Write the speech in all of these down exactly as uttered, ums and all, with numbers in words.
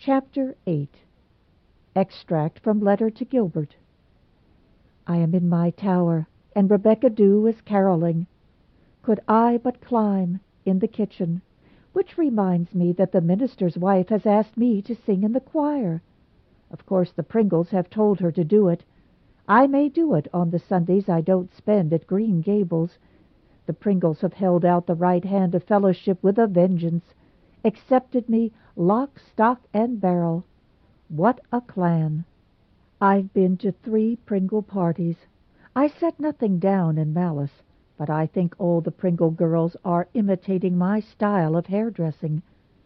Chapter eight. Extract from Letter to Gilbert. I am in my tower, and Rebecca Dew is caroling. Could I but climb in the kitchen, which reminds me that the minister's wife has asked me to sing in the choir. Of course the Pringles have told her to do it. I may do it on the Sundays I don't spend at Green Gables. The Pringles have held out the right hand of fellowship with a vengeance, accepted me lock, stock, and barrel. What a clan! I've been to three Pringle parties. I set nothing down in malice, but I think all the Pringle girls are imitating my style of hairdressing.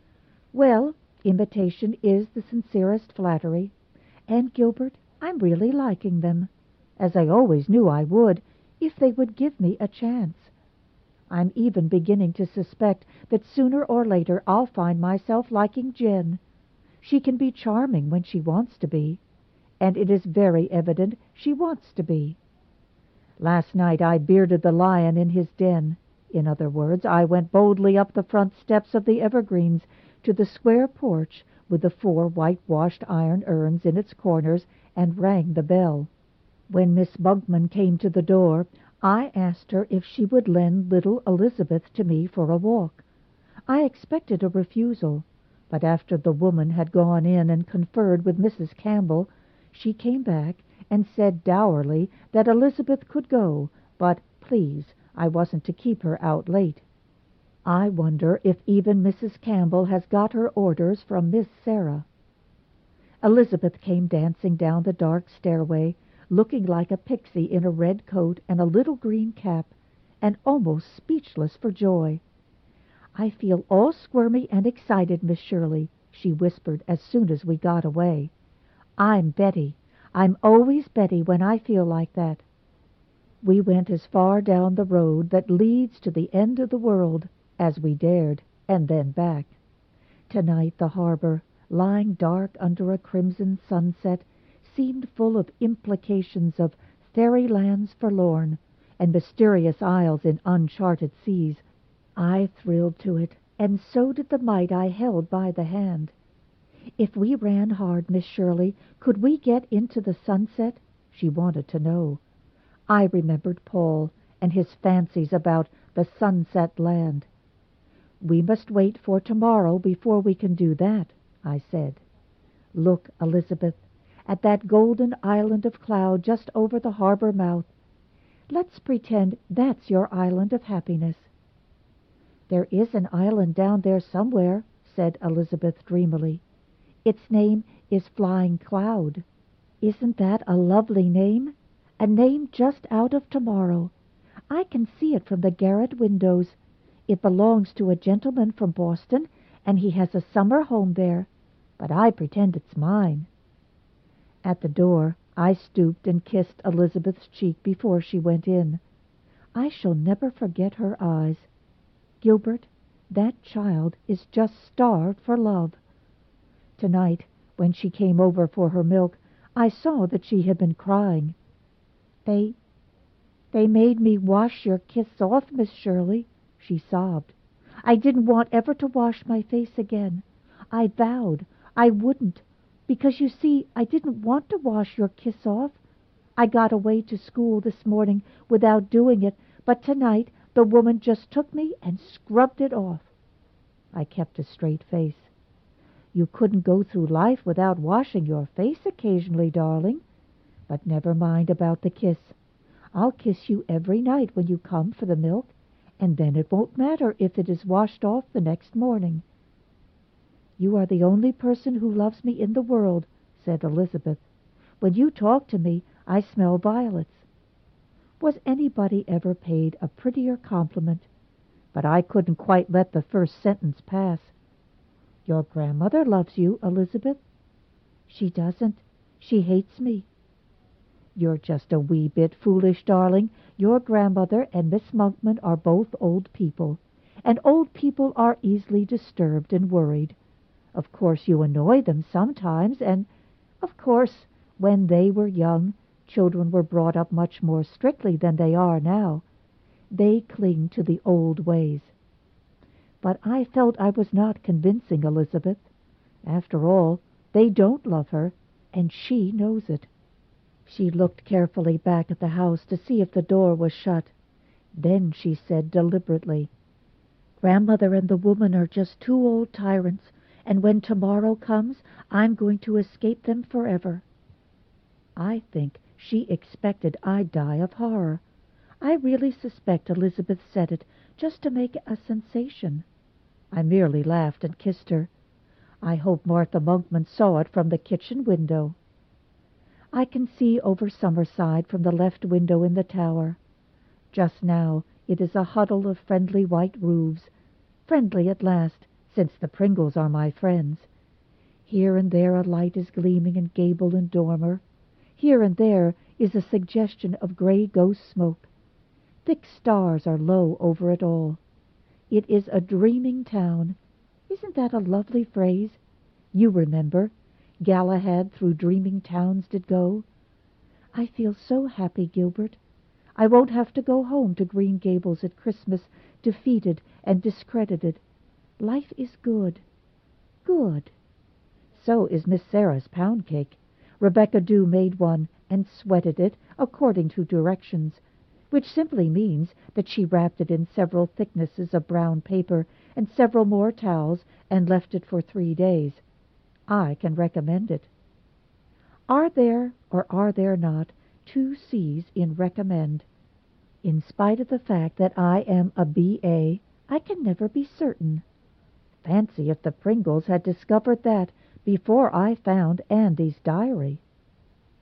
Well, imitation is the sincerest flattery, and, Gilbert, I'm really liking them, as I always knew I would, if they would give me a chance. I'm even beginning to suspect that sooner or later I'll find myself liking Jen. She can be charming when she wants to be, and it is very evident she wants to be. Last night I bearded the lion in his den. In other words, I went boldly up the front steps of the evergreens to the square porch with the four whitewashed iron urns in its corners and rang the bell. When Miss Bugman came to the door, I asked her if she would lend little Elizabeth to me for a walk. I expected a refusal, but after the woman had gone in and conferred with Missus Campbell, she came back and said dourly that Elizabeth could go, but please, I wasn't to keep her out late. I wonder if even Missus Campbell has got her orders from Miss Sarah. Elizabeth came dancing down the dark stairway, looking like a pixie in a red coat and a little green cap, and almost speechless for joy. "I feel all squirmy and excited, Miss Shirley," she whispered as soon as we got away. "I'm Betty. I'm always Betty when I feel like that." We went as far down the road that leads to the end of the world as we dared, and then back. Tonight the harbor, lying dark under a crimson sunset, seemed full of implications of fairylands forlorn and mysterious isles in uncharted seas. I thrilled to it, and so did the mite I held by the hand. "If we ran hard, Miss Shirley, could we get into the sunset?" she wanted to know. I remembered Paul and his fancies about the sunset land. "We must wait for tomorrow before we can do that," I said. "Look, Elizabeth, at that golden island of cloud just over the harbor mouth. Let's pretend that's your island of happiness." "There is an island down there somewhere," said Elizabeth dreamily. "Its name is Flying Cloud." "Isn't that a lovely name? A name just out of tomorrow. I can see it from the garret windows. It belongs to a gentleman from Boston, and he has a summer home there, but I pretend it's mine." At the door I stooped and kissed Elizabeth's cheek before she went in. I shall never forget her eyes. Gilbert, that child is just starved for love. Tonight, when she came over for her milk, I saw that she had been crying. They, they made me wash your kiss off, Miss Shirley," she sobbed. "I didn't want ever to wash my face again. I vowed I wouldn't, because, you see, I didn't want to wash your kiss off. I got away to school this morning without doing it, but tonight the woman just took me and scrubbed it off." I kept a straight face. "You couldn't go through life without washing your face occasionally, darling. But never mind about the kiss. I'll kiss you every night when you come for the milk, and then it won't matter if it is washed off the next morning." "You are the only person who loves me in the world," said Elizabeth. "When you talk to me, I smell violets." Was anybody ever paid a prettier compliment? But I couldn't quite let the first sentence pass. "Your grandmother loves you, Elizabeth." "She doesn't. She hates me." "You're just a wee bit foolish, darling. Your grandmother and Miss Monkman are both old people, and old people are easily disturbed and worried. Of course you annoy them sometimes, and, of course, when they were young, children were brought up much more strictly than they are now. They cling to the old ways." But I felt I was not convincing Elizabeth. After all, They don't love her, and she knows it. She looked carefully back at the house to see if the door was shut. Then she said deliberately, "Grandmother and the woman are just two old tyrants, and when tomorrow comes I'm going to escape them forever." I think she expected I'd die of horror. I really suspect Elizabeth said it just to make a sensation. I merely laughed and kissed her. I hope Martha Monkman saw it from the kitchen window. I can see over Summerside from the left window in the tower. Just now it is a huddle of friendly white roofs, friendly at last, since the Pringles are my friends. Here and there a light is gleaming in gable and dormer. Here and there is a suggestion of gray ghost smoke. Thick stars are low over it all. It is a dreaming town. Isn't that a lovely phrase? You remember, Galahad through dreaming towns did go. I feel so happy, Gilbert. I won't have to go home to Green Gables at Christmas, defeated and discredited. Life is good. Good. So is Miss Sarah's pound cake. Rebecca Dew made one and sweated it according to directions, which simply means that she wrapped it in several thicknesses of brown paper and several more towels and left it for three days. I can recommend it. Are there, or are there not, two C's in recommend? In spite of the fact that I am a B A, I can never be certain. Fancy if the Pringles had discovered that before I found Andy's diary.